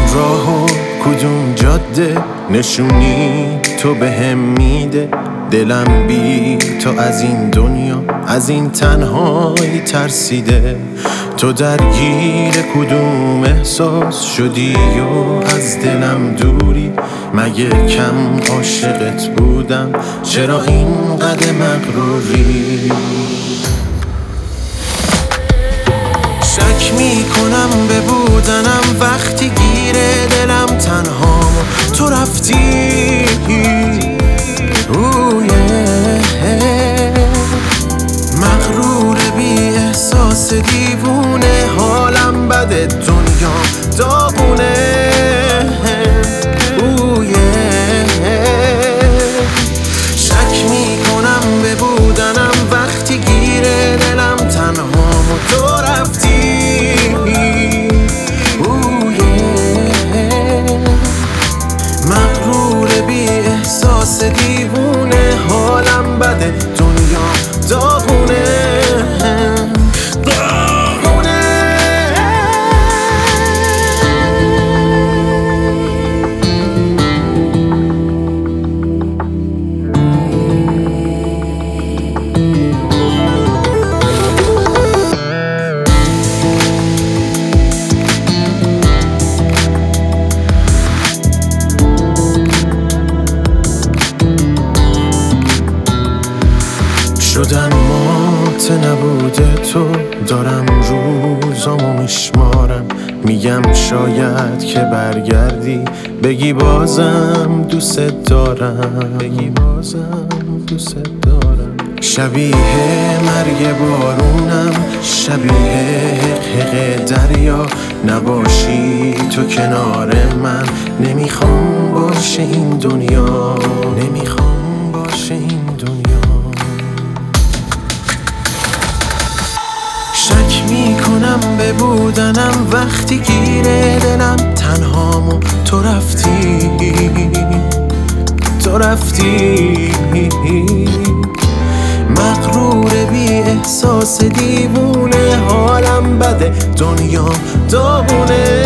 راهو کدوم جاده نشونی تو بهم میده. دلم بی تو از این دنیا از این تنهایی ترسیده. تو درگیر کدوم احساس شدی و از دلم دوری؟ مگه کم عاشقت بودم؟ چرا اینقدر مغروری؟ شک میکنم به بودنم وقتی گیره دلم تنهام و تو رفتی. مغرور بی احساس دیوونه، حالم بده دنیا داغونه. شک میکنم به بودنم وقتی گیره دلم تنهام و تو رفتی. مغرور بی احساس دیوونه، حالم بده دنیا داغونه. شدن مات نبوده تو، دارم روزامو میشمارم. میگم شاید که برگردی بگی بازم دوست دارم، بگی بازم دوست دارم. شبیه مرگ بارونم، شبیه حق دریا. نباشی تو کنار من، نمیخوام باشه این دنیا، نمیخوام باشه این دنیا. شک میکنم به بودنم وقتی گیره دلم تنهام و تو رفتی، تو رفتی. مغرور بی احساس دیوونه، حالم بده دنیا داغونه.